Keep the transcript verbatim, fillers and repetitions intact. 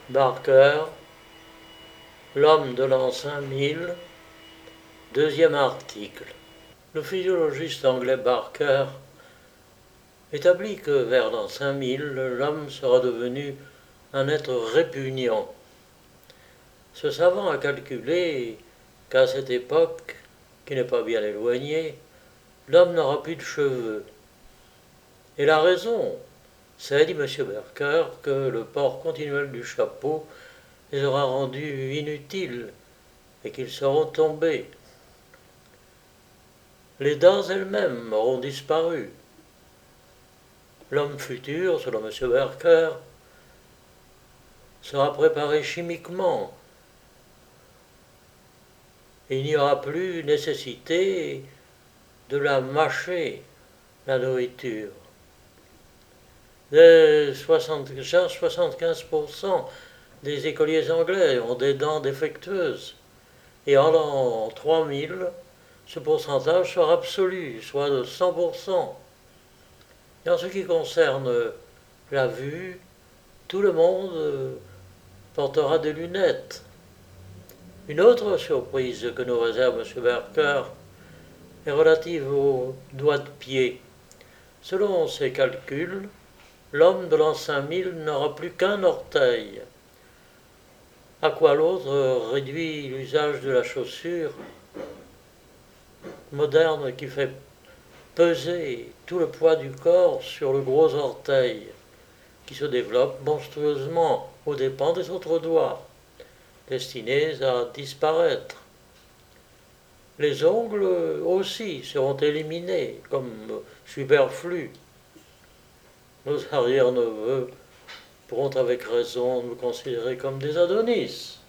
Barker, L'homme de l'an cinq mille, deuxième article. Le physiologiste anglais Barker établit que vers l'an cinq mille, l'homme sera devenu un être répugnant. Ce savant a calculé qu'à cette époque, qui n'est pas bien éloignée, l'homme n'aura plus de cheveux. Et la raison, c'est, dit M. Barker, que le port continuel du chapeau les aura rendus inutiles et qu'ils seront tombés. Les dents elles-mêmes auront disparu. L'homme futur, selon M. Barker, sera préparé chimiquement. Il n'y aura plus nécessité de la mâcher, la nourriture. Les soixante-quinze pour cent des écoliers anglais ont des dents défectueuses. Et en l'an trois mille, ce pourcentage sera absolu, soit de cent pour cent. Et en ce qui concerne la vue, tout le monde portera des lunettes. Une autre surprise que nous réserve M. Barker est relative aux doigts de pied. Selon ses calculs, l'homme de l'an cinq mille n'aura plus qu'un orteil. À quoi l'autre réduit l'usage de la chaussure moderne qui fait peser tout le poids du corps sur le gros orteil, qui se développe monstrueusement aux dépens des autres doigts, destinés à disparaître. Les ongles aussi seront éliminés comme superflus. Nos arrière-neveux pourront avec raison nous considérer comme des Adonis.